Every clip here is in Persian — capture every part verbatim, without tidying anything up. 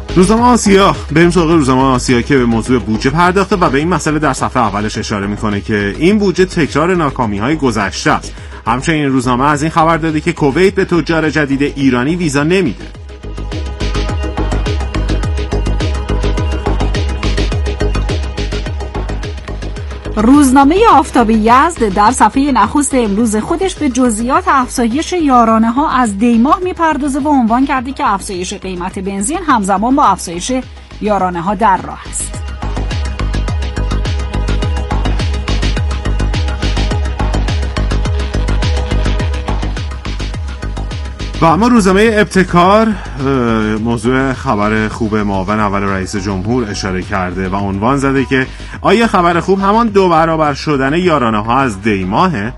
روزنامه آسیا، بریم سراغ روزنامه آسیا که به موضوع بودجه پرداخته و به این مسئله در صفحه اولش اشاره میکنه که این بودجه تکرار ناکامی‌های گذشته است. همچنین این روزنامه از این خبر داده که کویت به تجار جدید ایرانی ویزا نمیده. روزنامه آفتاب یزد در صفحه نخست امروز خودش به جزئیات افزایش یارانه ها از دیماه میپردازه و عنوان کرده که افزایش قیمت بنزین همزمان با افزایش یارانه ها در راه است. و اما روزنامه ابتکار موضوع خبر خوب معاون اول رئیس جمهور اشاره کرده و عنوان زده که آیا خبر خوب همان دو برابر شدن یارانه ها از دی ماهه؟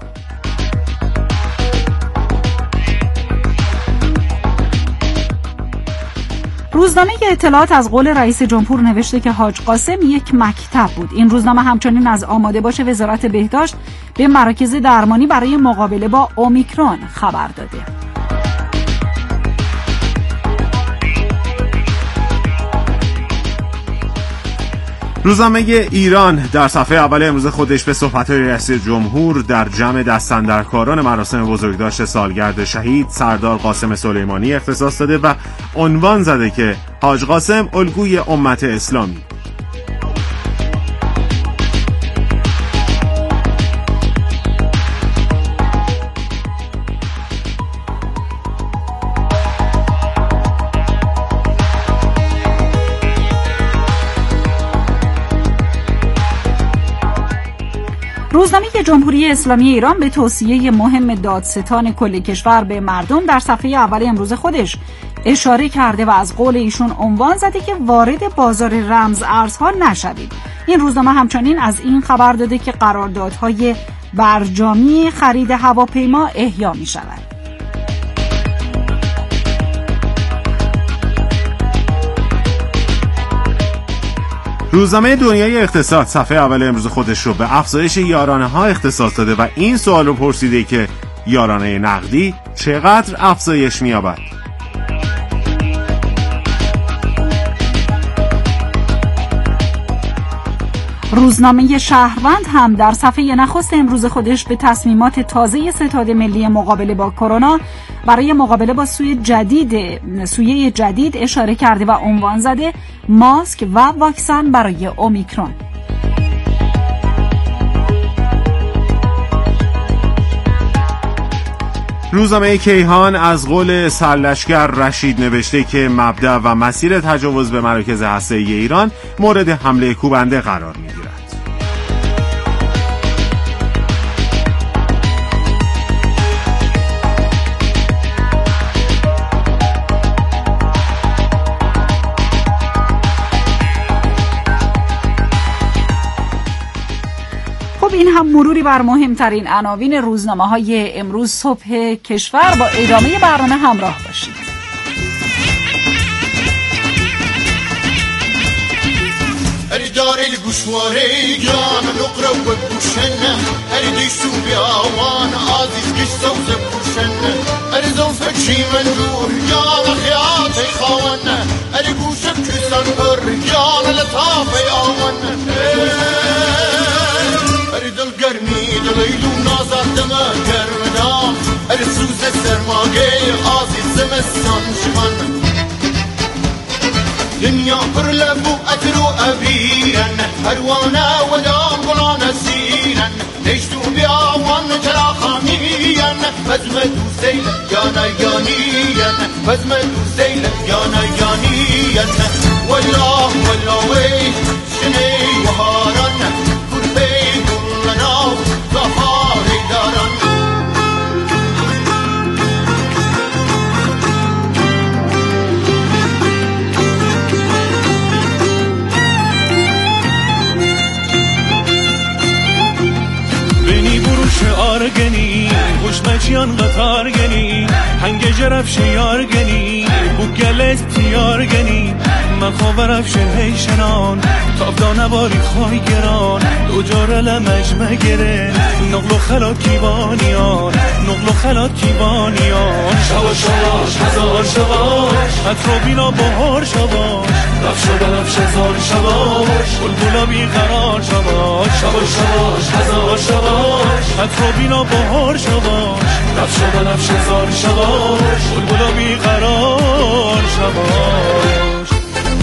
روزنامه اطلاعات از قول رئیس جمهور نوشته که حاج قاسم یک مکتب بود. این روزنامه همچنین از آماده باش وزارت بهداشت به مراکز درمانی برای مقابله با اومیکرون خبر داده. روزنامه ایران در صفحه اول امروز خودش به صحبت‌های رئیس جمهور در جمع دستاندرکاران مراسم بزرگداشت سالگرد شهید سردار قاسم سلیمانی اختصاص داده و عنوان زده که حاج قاسم الگوی امت اسلامی. روزنامه جمهوری اسلامی ایران به توصیه مهم دادستان کل کشور به مردم در صفحه اول امروز خودش اشاره کرده و از قول ایشون عنوان زده که وارد بازار رمز ارزها نشوید. این روزنامه همچنین از این خبر داده که قراردادهای برجامی خرید هواپیما احیا می شود. روزنامه دنیای اقتصاد صفحه اول امروز خودش رو به افزایش یارانه ها اختصاص داده و این سوال رو پرسیده که یارانه نقدی چقدر افزایش می‌یابد؟ روزنامه شهروند هم در صفحه نخست امروز خودش به تصمیمات تازه ستاد ملی مقابله با کرونا برای مقابله با سوی جدید سویه جدید اشاره کرده و عنوان زده ماسک و واکسن برای اومیکرون. روزنامه کیهان از قول سرلشکر رشید نوشته که مبدأ و مسیر تجاوز به مراکز هسته‌ای ایران مورد حمله کوبنده قرار می‌گیرد. این هم مروری بر مهمترین عناوین روزنامه‌های امروز صبح کشور. با ادامه برنامه همراه باشید. اریدار الگوشواره جان نقره و بوشنه اریدیشو بیاوان عزیز گشتو زبوشنه اریدون فکری من دور جان خیات خواهنه اریگوشم کسان بر جان لطافه آوانه اری دل گرمی دلیلو نازدمه گرمدام اری سوز سرماگه عزیزم سانشمان دنیا پر لبو اترو ابیرن هروانه و دام بلان سیرن نشتو بیاوان جرا خانیین فزم دو سیل یانا یانیین فزم دو سیل یانا یانیین والله والله وی شنی وهارن کربی گلنا زهاری دارن آرگنی خوشمچیان قطارگنی هنگ جرف شیارگنی بو گلت تیارگنی مخوا برفش هیشنان تابدا نباری خواهی گران دو جاره لمجمه گره نقل و خلات کیوانیان نقل و خلات کیوانیان شواش شواش هزار شواش حتی بینا بهار شواش رفش و برفش هزار شواش بلبلا بیقرار شواش شواش شواش هزار شواش حتی بینا بهار شواش رفش و برفش هزار شواش بلبلا بیقرار شواش.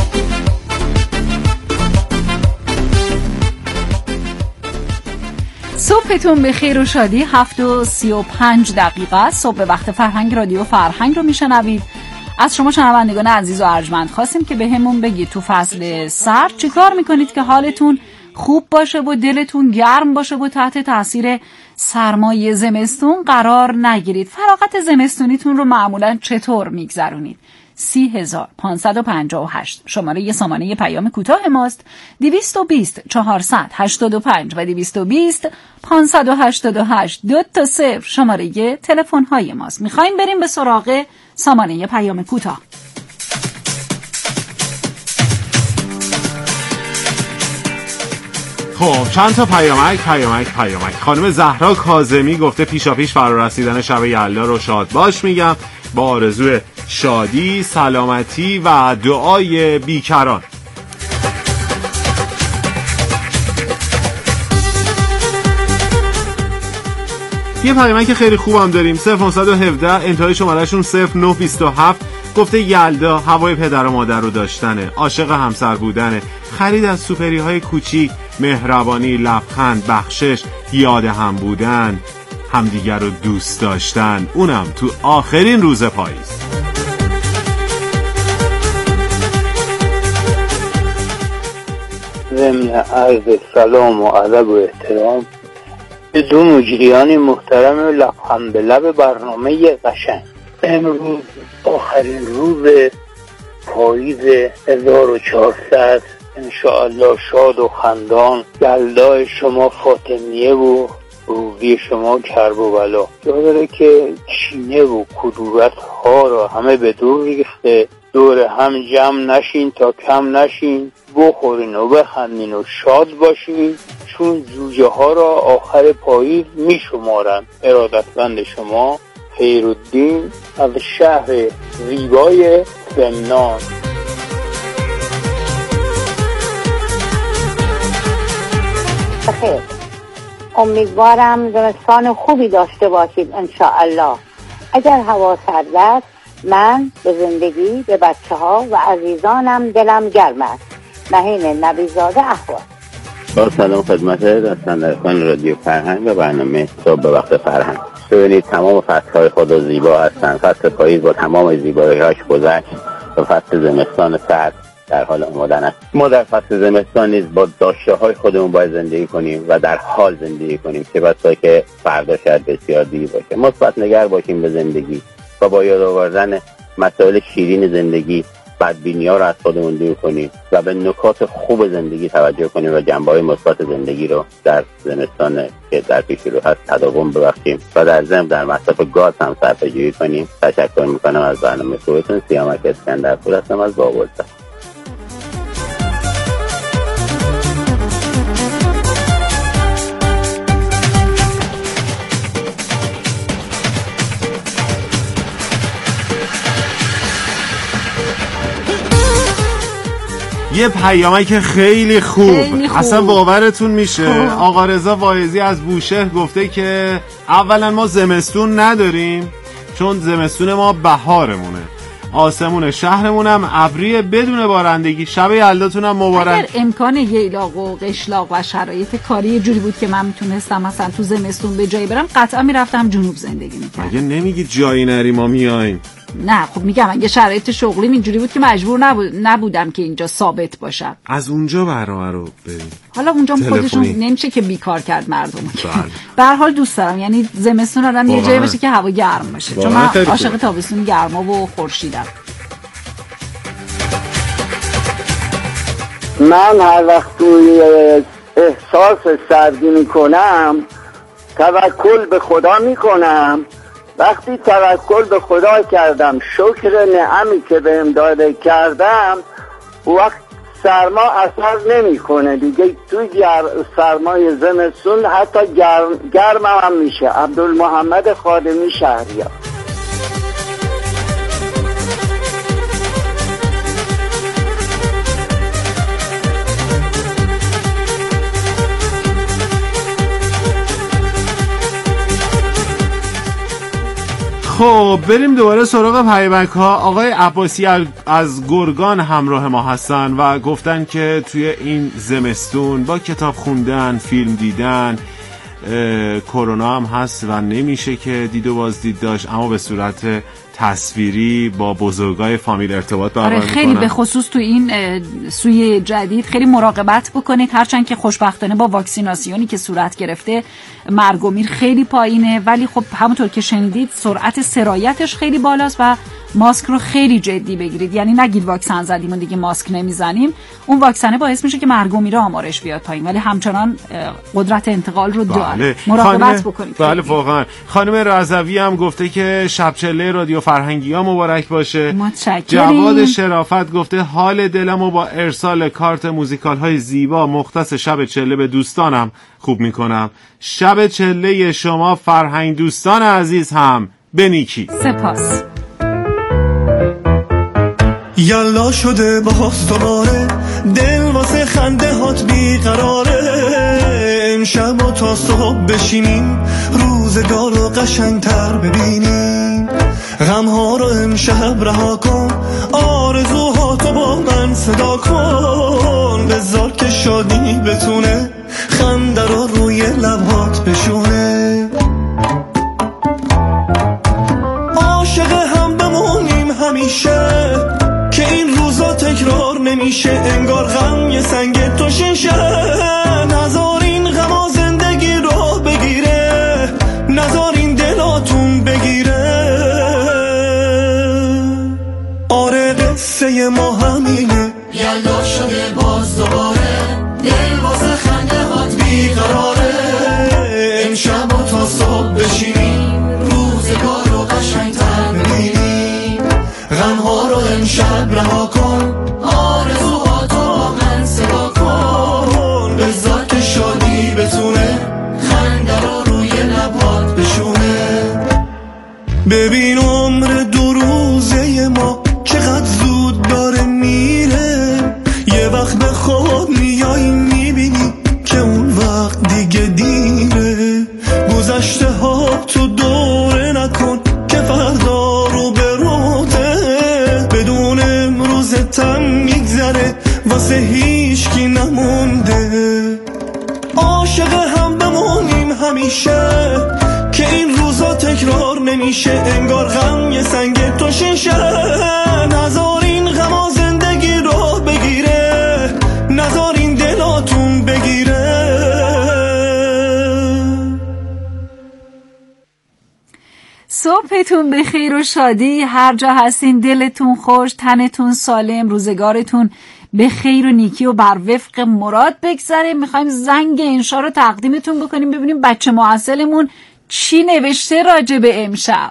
صبحتون به خیر و شادی. هفت و سی و پنج دقیقه صبح وقت فرهنگ رادیو فرهنگ رو میشنوید. از شما شنوندگان عزیز و ارجمند خواستیم که به همون بگید تو فصل سرد چی کار میکنید که حالتون خوب باشه و دلتون گرم باشه و تحت تاثیر سرمایه زمستون قرار نگیرید. فراغت زمستونیتون رو معمولا چطور میگذرونید؟ سی هزار پانصد و پنجاه و هشت شماره یه سامانه پیام کوتاه ماست. دویست و بیست چهارصد هشتاد و پنج و دویست و بیست پانصد و هشتاد و هشت دو تا صفر شماره یه تلفن های ماست. میخوایم بریم به سراغ سامانه پیام کوتاه. خب چند تا پیامک پیامک پیامک خانم زهرا کاظمی گفته پیشا پیش فرا رسیدن شب یلدا رو شاد باش میگم با آرزوی شادی، سلامتی و دعای بیکران. یه پیامک خیلی خوبم داریم. صفر پانصد و هفده انتهای شمارهشون صفر نه بیست و هفت گفته یلدا هوای پدر و مادر رو داشتنه، عاشق همسر بودنه، خرید از سوپری های کوچیک، مهربانی، لبخند، بخشش، یاد هم بودن، همدیگر رو دوست داشتن، اونم تو آخرین روز پاییز. ضمن عرض سلام و ادب و احترام به دو مجریان محترم لبخند به لب برنامه قشنگ. امروز آخرین روز پاییز هزار و چهارصد، انشاءالله شاد و خندان. یلدای شما فاطمیه و روزی شما کرب و بلا. جا داره که کینه و کدورت ها را همه به دور ریخته، دور هم جمع نشین تا کم نشین، بخورین و بخندین و شاد باشین، چون جوجه ها را آخر پاییز می شمارن. ارادتمند شما خیرالدین از شهر زیبای سمنان. بخیر، امیدوارم زمستان خوبی داشته باشید انشاءالله. اگر هوا سرد است من به زندگی، به بچه ها و عزیزانم دلم گرم است. مهین نبیزاده احوال. با سلام خدمت دستاندرکان رادیو فرهنگ و برنامه صبح به وقت فرهنگ. ببینید تمام فصلهای خدا زیبا هستند. فصل پاییز با تمام زیبایی‌هاش گذشت و فصل زمستان سرد در حال آمدن است. ما در فصل زمستان نیز با داشته‌های خودمون باید زندگی کنیم و در حال زندگی کنیم که بسا که فردا شاید بسیار دیر باشه. مثبت نگر باشیم به زندگی و با یاد آوردن مسائل شیرین زندگی بدبینی‌ها رو از خودمون دور کنیم و به نکات خوب زندگی توجه کنیم و جنبه‌های مثبت زندگی رو در زمستان که در پیش رو هست تداوم ببخشیم و در ضمن در مصرف گاز هم صرفه‌جویی کنیم. تشکر می‌کنم از برنامه خوبتون. سیامک اسکندرپور هستم از بابلسه. یه پیامک خیلی خوب. خیلی خوب اصلا باورتون میشه خوب. آقا رضا واعظی از بوشهر گفته که اولا ما زمستون نداریم چون زمستون ما بهارمونه، آسمون شهرمونم ابریه بدون بارندگی. شب یلداتون هم مبارک. اگر امکان ییلاق و قشلاق و شرایط کاری جوری بود که من میتونستم مثلا تو زمستون به جایی برم قطعا میرفتم جنوب زندگی میکردم. مگه نمیگی جایی نری ما میایم؟ نه خب میگم اگه شرایط شغلیم اینجوری بود که مجبور نبود نبودم که اینجا ثابت باشم. از اونجا برنامه رو بریم. حالا اونجا خودشون نمیشه که بیکار کرد مردم. به هر حال دوست دارم یعنی زمستون آدم یه جایی باشه که هوا گرم باشه، چون من عاشق تابستون گرما و خورشیدم. من هر وقت توی احساس سردی میکنم توکل به خدا میکنم. وقتی توکل به خدا کردم، شکر نعمی که بهم داده کردم، وقت سرما اثر نمیکنه دیگه، تو سرمای زمستون حتی گرم گرم هم میشه. عبدالمحمد خادمی شهریار. خب بریم دوباره سراغ پیبک ها. آقای عباسی از گرگان همراه ما هستن و گفتن که توی این زمستون با کتاب خوندن، فیلم دیدن، کرونا هم هست و نمیشه که دید و بازدید داشت، اما به صورت تصویری با بزرگای فامیل ارتباط برقرار آره خیلی میکنن. به خصوص تو این سوی جدید خیلی مراقبت بکنید، هرچند که خوشبختانه با واکسیناسیونی که صورت گرفته مرگ و میر خیلی پایینه، ولی خب همونطور که شنیدید سرعت سرایتش خیلی بالاست و ماسک رو خیلی جدی بگیرید. یعنی نگید واکسن زدیم و دیگه ماسک نمیزنیم، اون واکسنه باعث میشه که مرگ و میر آمارش بیاد پایین، ولی همچنان قدرت انتقال رو داره. مراقبت بکنید. بله واقعا. خانم رضوی هم گفته که شب چله رادیو فرهنگی ها مبارک باشه. متشکرم. جواد شرافت گفته حال دلمو با ارسال کارت موزیکال های زیبا مختص شب چله به دوستانم خوب میکنم. شب چله شما فرهنگ دوستان عزیز هم به نیکی. سپاس. یلا شده باز دوباره دل واسه خنده هات بیقراره، امشب و تا صبح بشینیم روزگار رو قشنگتر ببینیم، غم ها رو امشب رها کن، آرزوهاتو با من صدا کن، بذار که شادی بتونه خنده رو روی لبات بشونه، عاشق هم بمونیم همیشه که این روزا تکرار نمیشه، انگار غم یه سنگ تو شیشه، نذار این غما زندگی رو بگیره، نذار این دلاتون بگیره، آره قصه ما همینه، یلا شده باز دوباره دل واسه خنده هات بیقراره، امشب و تا صبح بشینیم روزگار رو قشنگتر ببینیم، غم ها رو امشب رها کن، آرزوهاتو من صدا کن، بذار که شادی بتونه خنده رو روی لبات بشونه، ببین عمر دو روزه ما چقدر زود داره میره، یه وقت به خود میایی میبینی که اون وقت دیگه دیره، گذشته ها تو دوره نکن که فردا رو به روته، بدون امروزتم میگذره واسه هیچ کی نمونده، عاشق هم بمونیم همیشه که این روزا تکرار نمیشه، انگار غم یه سنگ تو شیشه، نذار این غما زندگی رو بگیره، نذار این دلاتون بگیره. صبحتون به خیر و شادی، هر جا هستین دلتون خوش، تنتون سالم، روزگارتون به خیر و نیکی و بر وفق مراد بگذره. میخوایم زنگ انشا رو تقدیمتون بکنیم ببینیم بچه معسلمون چی نوشته راجع به امشب.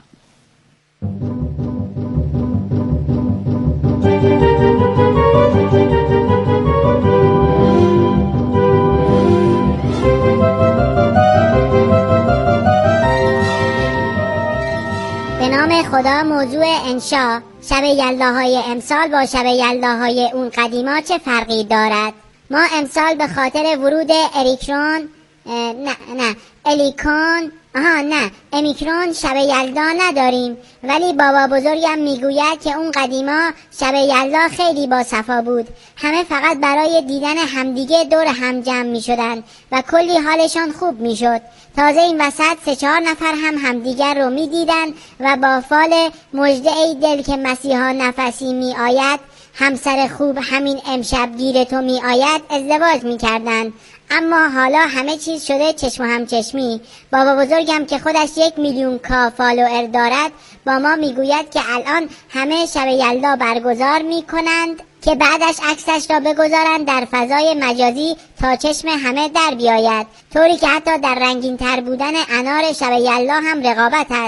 به نام خدا. موضوع انشا: شب یلداهای امسال با شب یلداهای اون قدیما چه فرقی دارد؟ ما امسال به خاطر ورود اریکرون نه نه الیکون آها نه امیکرون شب یلدا نداریم، ولی بابا بزرگم میگوید که اون قدیما شب یلدا خیلی با صفا بود، همه فقط برای دیدن همدیگه دور هم جمع میشدن و کلی حالشان خوب میشد. تازه این وسط سه چهار نفر هم همدیگر رو میدیدن و با فال مژده ای دل که مسیحا نفسی می آید، همسر خوب همین امشب گیر تو می آید ازدواج می کردن. اما حالا همه چیز شده چشم و همچشمی. بابا بزرگم که خودش یک میلیون کا فالوئر دارد با ما میگوید که الان همه شب یلدا برگزار می کنند که بعدش عکسش را بگذارند در فضای مجازی تا چشم همه در بیاید، طوری که حتی در رنگین تر بودن انار شب یلدا هم رقابت است.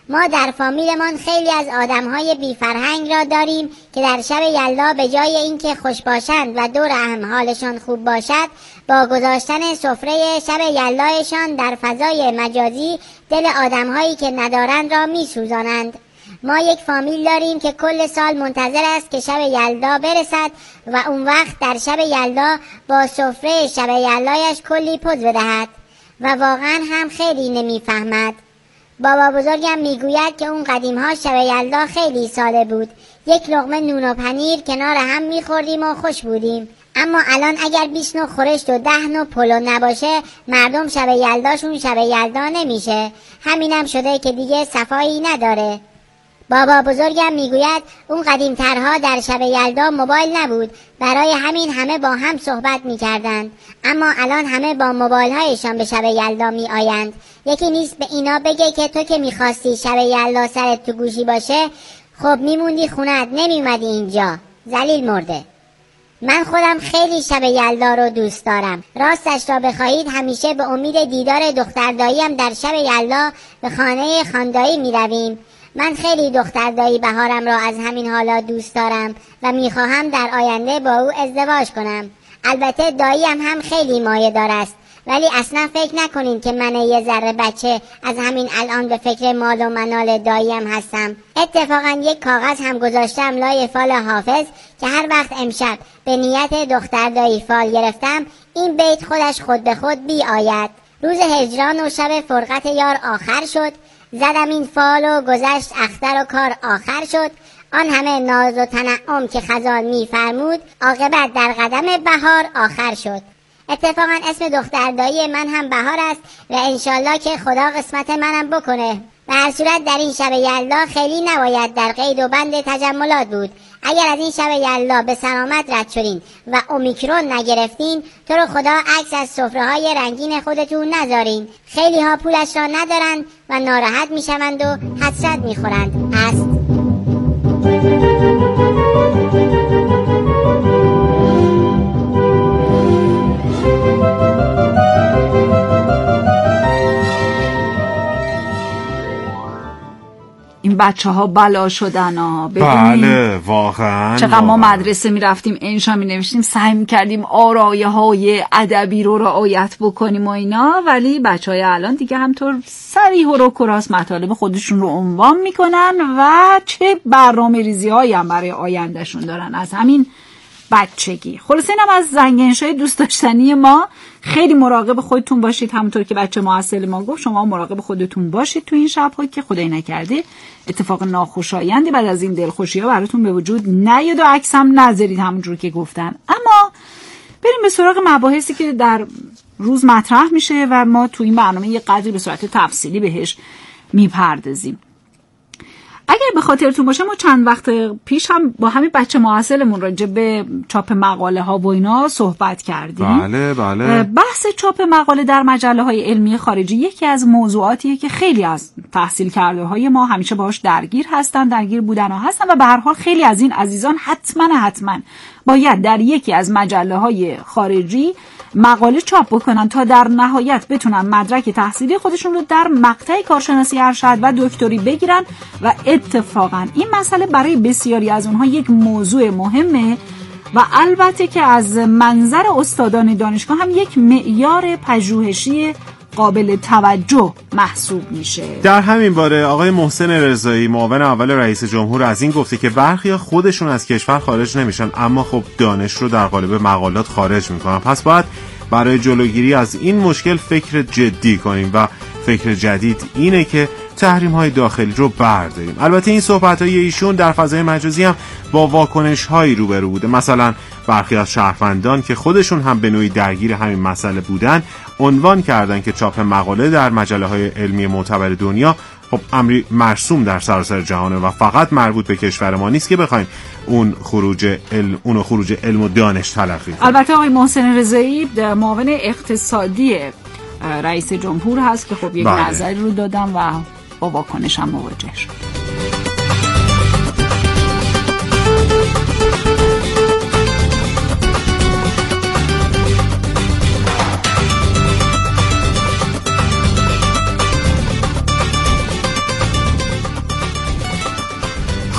ما در فامیلمان خیلی از آدمهای بی فرهنگ را داریم که در شب یلدا به جای اینکه خوش باشند و دور هم حالشان خوب باشد، با گذاشتن سفره شب یلدایشان در فضای مجازی دل آدمهایی که ندارند را می سوزانند. ما یک فامیل داریم که کل سال منتظر است که شب یلدا برسد و اون وقت در شب یلدا با سفره شب یلدایش کلی پوز بدهد و واقعا هم خیلی نمیفهمد. بابا بزرگم میگوید که اون قدیم ها شب یلدا خیلی ساده بود، یک لقمه نون و پنیر کنار هم میخوردیم و خوش بودیم. اما الان اگر بیست نوع خورشت و ده نوع پلو نباشه، مردم شب یلداشون شب یلدا نمیشه. همینم شده که دیگه صفایی نداره. بابا بزرگم میگوید اون قدیم ترها در شب یلدا موبایل نبود، برای همین همه با هم صحبت میکردند. اما الان همه با موبایل هایشان به شب یلدا می آیند. یکی نیست به اینا بگه که تو که میخواستی شب یلدا سرت تو گوشی باشه، خب میموندی خونت، نمیومدی اینجا. ذلیل مرده. من خودم خیلی شب یلدا رو دوست دارم. راستش را بخواهید همیشه به امید دیدار دختر داییم در شب یلدا به خانه خاندایی می رویم. من خیلی دختر دایی بهارم را از همین حالا دوست دارم و میخواهم در آینده با او ازدواج کنم. البته داییم هم خیلی مایه دار است، ولی اصلا فکر نکنین که من یه ذره بچه از همین الان به فکر مال و منال داییم هستم. اتفاقا یک کاغذ هم گذاشتم لای فال حافظ که هر وقت امشب به نیت دختر دایی فال گرفتم، این بیت خودش خود به خود بی آید. روز هجران و شب فرقت یار آخر شد، زدم این فال و گذشت اختر و کار آخر شد. آن همه ناز و تنعم که خزان می فرمود، عاقبت در قدم بهار آخر شد. اتفاقا اسم دختردایی من هم بهار است و انشالله که خدا قسمت منم بکنه. به هر صورت در این شب یلدا خیلی نباید در قید و بند تجملات بود. اگر از این شب یلدا به سلامت رد شدین و اومیکرون نگرفتین، تو رو خدا عکس از سفره های رنگین خودتون نذارین. خیلی ها پولش را ندارن و ناراحت میشوند و حسرت میخورند. است این بچه ها بلا شدن ها. بله واقعا. چقدر ما مدرسه می رفتیم انشا می نوشتیم، سعی می کردیم آرایه های ادبی رو رعایت بکنیم و اینا، ولی بچه های الان دیگه همطور صریح و روکراس مطالب خودشون رو عنوان می کنن و چه برنامه ریزی هایی هم برای آیندهشون دارن از همین بچگی. خلاصه اینم از زنگنشای دوست داشتنی ما. خیلی مراقب خودتون باشید، همونطور که بچه معسل ما گفت، شما مراقب خودتون باشید تو این شب‌ها که خدای نکرده اتفاق ناخوشایندی بعد از این دلخوشی‌ها براتون به وجود نیاد و عکس هم نذارید همونجور که گفتن. اما بریم به سراغ مباحثی که در روز مطرح میشه و ما تو این برنامه یه قدری به صورت تفصیلی بهش میپردازیم. اگر به خاطرتون باشه ما چند وقت پیش هم با همین بچه معسلمون راجع به چاپ مقاله ها و اینا صحبت کردیم. بله بله. بحث چاپ مقاله در مجله های علمی خارجی یکی از موضوعاتیه که خیلی از تحصیل کرده های ما همیشه باهاش درگیر هستن، درگیر بودن و هستن و به هر حال خیلی از این عزیزان حتما حتما باید در یکی از مجله های خارجی مقاله چاپ بکنن تا در نهایت بتونن مدرک تحصیلی خودشون رو در مقطع کارشناسی ارشد و دکتری بگیرن و اتفاقا این مسئله برای بسیاری از اونها یک موضوع مهمه و البته که از منظر استادان دانشگاه هم یک معیار پژوهشی قابل توجه محسوب میشه. در همین باره آقای محسن رضایی معاون اول رئیس جمهور از این گفته که برخی خودشون از کشور خارج نمیشن اما خب دانش رو در قالب مقالات خارج میکنن. پس باید برای جلوگیری از این مشکل فکر جدی کنیم و فکر جدید اینه که تحریم های داخلی رو برداریم. البته این صحبت های ایشون در فضای مجازی هم با واکنش هایی روبرو بوده. مثلا برخی از شهروندان که خودشون هم به نوعی درگیر همین مسئله بودن عنوان کردن که چاپ مقاله در مجله های علمی معتبر دنیا خب امری مرسوم در سراسر جهانه و فقط مربوط به کشور ما نیست که بخوایم اون خروج علم اون خروج علم و دانش تلقی کنیم. البته آقای محسن رضایی معاون اقتصادی رئیس جمهور هست که خب یک بله. نظری رو دادم و با واکنش هم مواجه شد.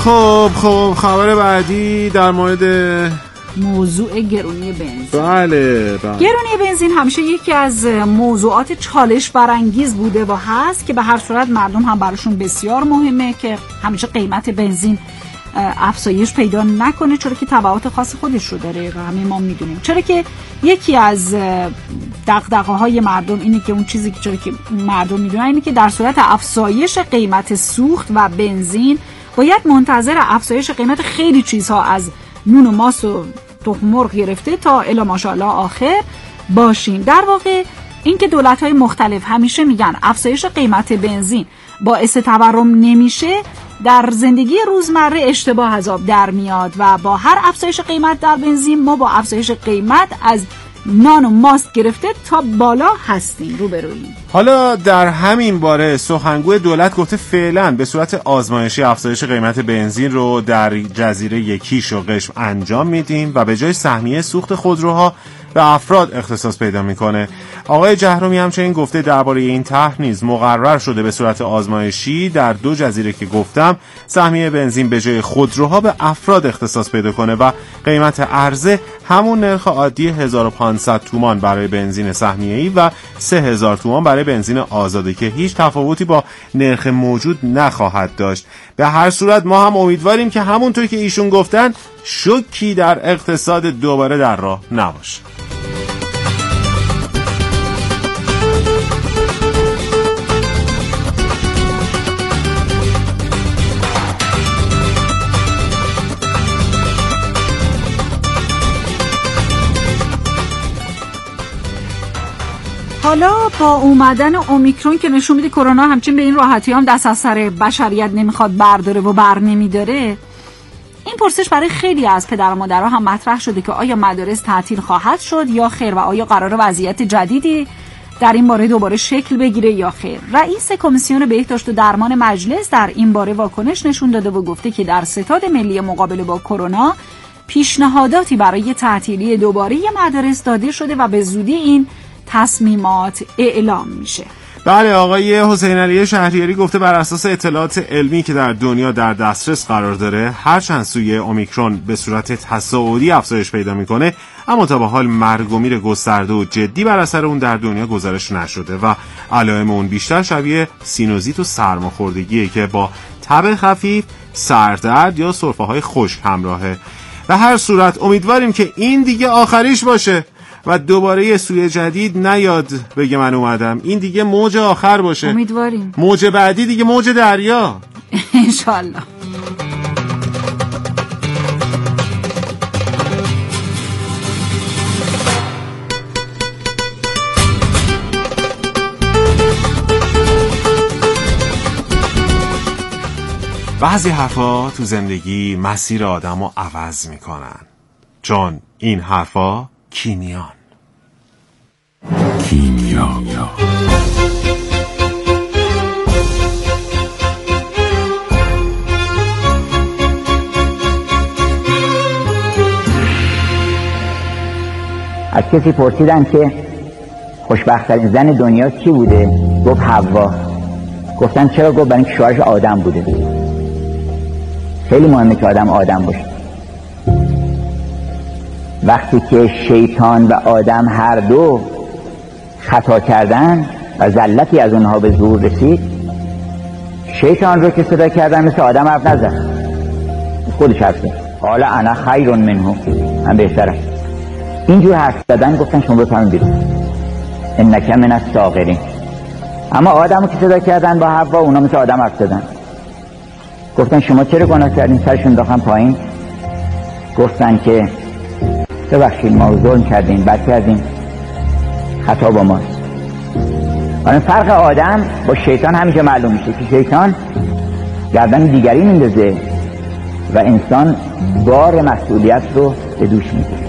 خب خب خبر بعدی در مورد موضوع گرونی بنزین. بله بله. گرونی بنزین همیشه یکی از موضوعات چالش برانگیز بوده و هست که به هر صورت مردم هم براشون بسیار مهمه که همیشه قیمت بنزین افزایش پیدا نکنه، چرا که تبعات خاص خودش رو داره و همه ما میدونیم. چرا که یکی از دغدغه‌های مردم اینه که اون چیزی که چرا که مردم میدونن اینه که در صورت افزایش قیمت سوخت و بنزین باید منتظر افزایش قیمت خیلی چیزها از نون و ماست و تخم مرغ گرفته تا الی ماشاءالله آخر باشیم. در واقع اینکه دولت‌های مختلف همیشه میگن افزایش قیمت بنزین باعث تورم نمیشه، در زندگی روزمره اشتباه از آب در میاد و با هر افزایش قیمت در بنزین ما با افزایش قیمت از نان و ماست گرفته تا بالا هستیم روبروییم. حالا در همین باره سخنگوی دولت گفته فعلا به صورت آزمایشی افزایش قیمت بنزین رو در جزیره کیش و قشم انجام میدیم و به جای سهمیه سوخت خودروها به افراد اختصاص پیدا میکنه. آقای جهرومی همچنین گفته درباره این طرح نیز مقرر شده به صورت آزمایشی در دو جزیره که گفتم سهمیه بنزین به جای خودروها به افراد اختصاص پیدا کنه و قیمت عرضه همون نرخ عادی هزار و پانصد تومان برای بنزین سهمیه‌ای و سه هزار تومان برای بنزین آزاده که هیچ تفاوتی با نرخ موجود نخواهد داشت. به هر صورت ما هم امیدواریم که همونطور که ایشون گفتن شوکی در اقتصاد دوباره در راه نباشه. حالا با اومدن اومیکرون که نشون میده کرونا همچین به این راحتی هم دست از سر بشریت نمیخواد برداره و بر نمیداره، این پرسش برای خیلی از پدر و مادرها هم مطرح شده که آیا مدارس تعطیل خواهد شد یا خیر و آیا قرار وضعیت جدیدی در این باره دوباره شکل بگیره یا خیر. رئیس کمیسیون بهداشت و درمان مجلس در این باره واکنش نشون داده و گفته که در ستاد ملی مقابله با کرونا پیشنهاداتی برای تعطیلی دوباره مدارس داده شده و به زودی این تصمیمات اعلام میشه. بله، آقای حسین علی شهریاری گفته بر اساس اطلاعات علمی که در دنیا در دسترس قرار داره هرچند سویه اومیکرون به صورت تصاعدی افزایش پیدا میکنه اما تا به حال مرگ و میر گسترده و جدی بر اثر اون در دنیا گزارش نشده و علائم اون بیشتر شبیه سینوزیت و سرماخوردگیه که با تب خفیف، سردرد یا سرفه‌های خشک همراهه. و هر صورت امیدواریم که این دیگه آخریش باشه و دوباره یه سویه جدید نیاد بگه من اومدم، این دیگه موج آخر باشه. امیدواریم موج بعدی دیگه موج دریا انشالله. بعضی حرفا تو زندگی مسیر آدمو عوض میکنن، چون این حرفا کیمیان. کیمیا از کسی پرسیدن که خوشبخت‌ترین زن دنیا کی بوده؟ گفت حوا. گفتن چرا؟ گفت برای اینکه شوهرش آدم بوده. خیلی مهمه که آدم آدم باشه. وقتی که شیطان و آدم هر دو خطا کردن و زلتی از اونها به ظهور رسید، شیطان رو که صدا کردن مثل آدم حرف نزد، خودش حرف زد، قال انا خیر منه، من بهترم. اینجور حرف زدن گفتن شما رو تمام بیرون، انک من الصاغرین. اما آدم رو که صدا کردن با حوا، اونا مثل آدم حرف زدن. گفتن شما چرا گناه کردین؟ سرشون انداختن پایین، گفتن که ببخشید ما ظلم کردیم، بد کردیم، خطا با ماست. آن فرق آدم با شیطان همیشه معلوم میشه که شیطان گردن دیگری میندازه و انسان بار مسئولیت رو به دوش میگیره.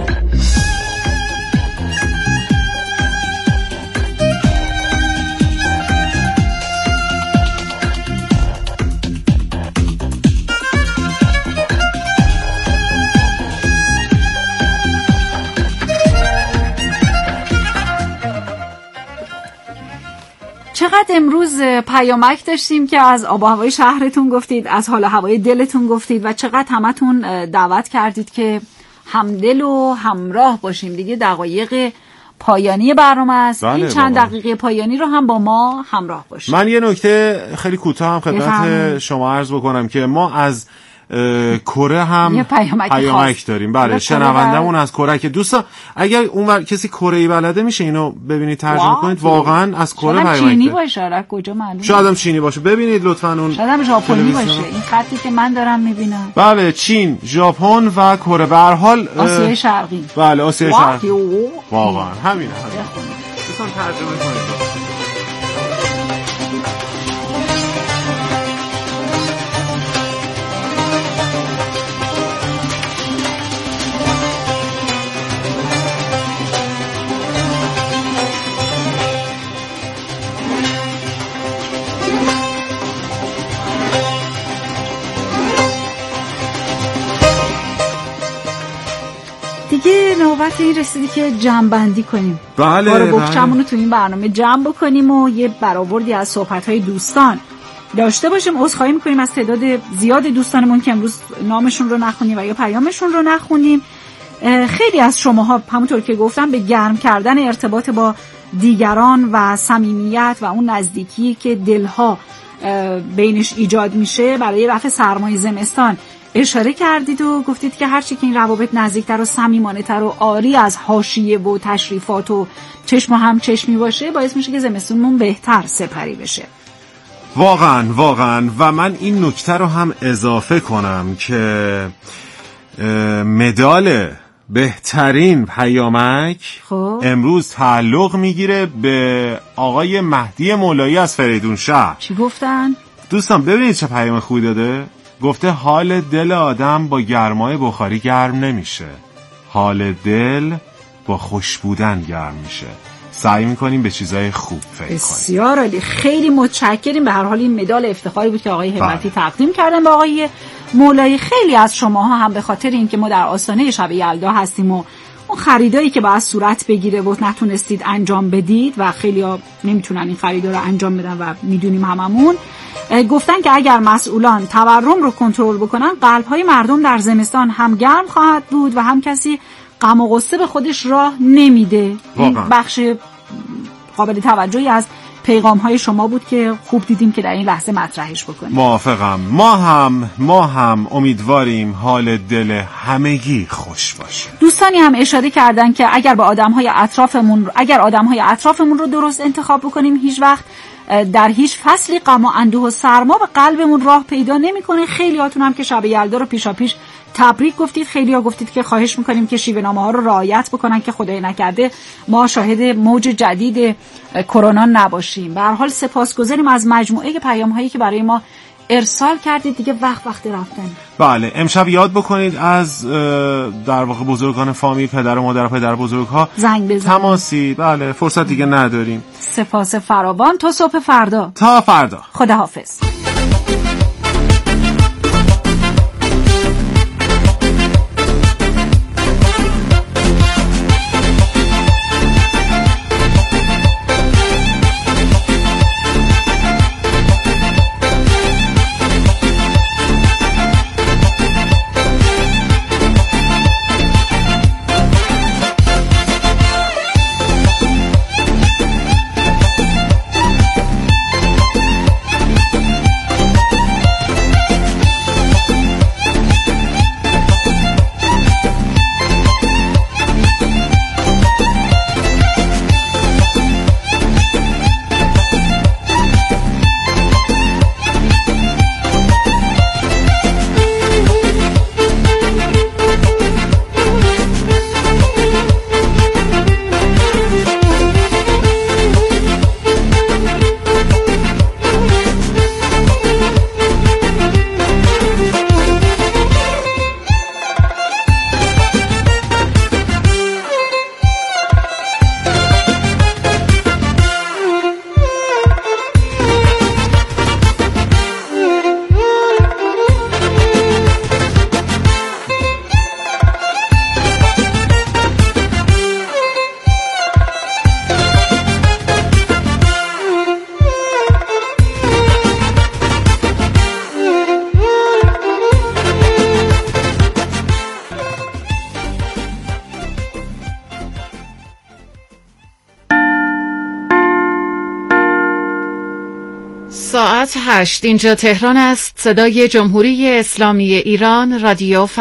چقدر بعد امروز پیامک داشتیم که از آب و هوای شهرتون گفتید، از حال هوای دلتون گفتید و چقدر همتون دعوت کردید که همدل و همراه باشیم. دیگه دقایق پایانی برنامه است. بله، این چند بابا. دقیقه پایانی رو هم با ما همراه باشیم. من یه نکته خیلی کوتاه هم خدمت شما عرض بکنم که ما از کره هم پیامک, پیامک داریم. بله، شنوندمون از کره که دوستان اگر اون کسی کره‌ای بلده میشه اینو ببینید ترجمه کنید. واقعا از کره پیامک چینی داریم. باشه، کجا معلومه؟ شاید هم چینی باشه. ببینید لطفاً اون شاید هم ژاپنی باشه. این خطی که من دارم میبینم. بله، چین، ژاپن و کره. به هر حال آسیای شرقی. بله، آسیای شرقی. واقعا همینه. دوستان ترجمه کنید. دیگه نوبت این رسیدی که جمع بندی کنیم. بله باره بله. بخچمون رو تو این برنامه جمع بکنیم و یه برآوردی از صحبت‌های دوستان داشته باشیم. عذرخواهی می‌کنیم از تعداد زیاد دوستانمون که امروز نامشون رو نخونیم و یا پیامشون رو نخونیم. خیلی از شماها همونطور که گفتم به گرم کردن ارتباط با دیگران و صمیمیت و اون نزدیکی که دلها بینش ایجاد میشه برای رفع سرمای زمستان اشاره کردید و گفتید که هرچی که این روابط نزدیکتر و صمیمانه‌تر و عاری از حاشیه و تشریفات و چشم و هم چشمی باشه باعث میشه که زمستونمون بهتر سپری بشه. واقعا واقعا. و من این نکته رو هم اضافه کنم که مدال بهترین پیامک خب. امروز تعلق میگیره به آقای مهدی مولایی از فریدون شهر. چی گفتن؟ دوستان ببینید چه پیام خوبی داده. گفته حال دل آدم با گرمای بخاری گرم نمیشه، حال دل با خوش بودن گرم میشه. سعی میکنیم به چیزای خوب فکر کنیم. بسیار عالی، خیلی متشکریم. به هر حال این مدال افتخاری بود که آقای همتی تقدیم کردن به آقای مولایی. خیلی از شماها هم به خاطر اینکه ما در آستانه شب یلدا هستیم و اون خریدایی که باید صورت بگیره و نتونستید انجام بدید و خیلی‌ها نمیتونن این خریدا رو انجام بدن و میدونیم هممون، گفتن که اگر مسئولان تورم رو کنترل بکنن قلب‌های مردم در زمستان هم گرم خواهد بود و هم کسی غم و غصه به خودش راه نمیده. این بخش قابل توجهی از پیغام‌های شما بود که خوب دیدیم که در این لحظه مطرحش بکنیم. موافقم. ما هم ما هم امیدواریم حال دل همگی خوش باشه. دوستانی هم اشاره کردن که اگر به آدم‌های اطرافمون اگر آدم‌های اطرافمون رو درست انتخاب بکنیم هیچ وقت در هیچ فصلی غم و اندوه و سرما به قلبمون راه پیدا نمی‌کنه. خیلیاتون هم که شب یلدا رو پیشا پیش تبریک گفتید. خیلی‌ها گفتید که خواهش می‌کنیم که شیوه‌نامه‌ها رو رعایت بکنن که خدای نکرده ما شاهد موج جدید کرونا نباشیم. به هر حال سپاسگزاریم از مجموعه پیام‌هایی که برای ما ارسال کردید. دیگه وقت وقت رفتن. بله، امشب یاد بکنید از در واقع بزرگان فامیل، پدر و مادر و پدر بزرگ‌ها زنگ بزنید. تماسی. بله، فرصت دیگه نداریم. سپاس فراوان. تا صبح فردا. تا فردا. خداحافظ. ساعت هشت اینجا تهران است. صدای جمهوری اسلامی ایران، رادیو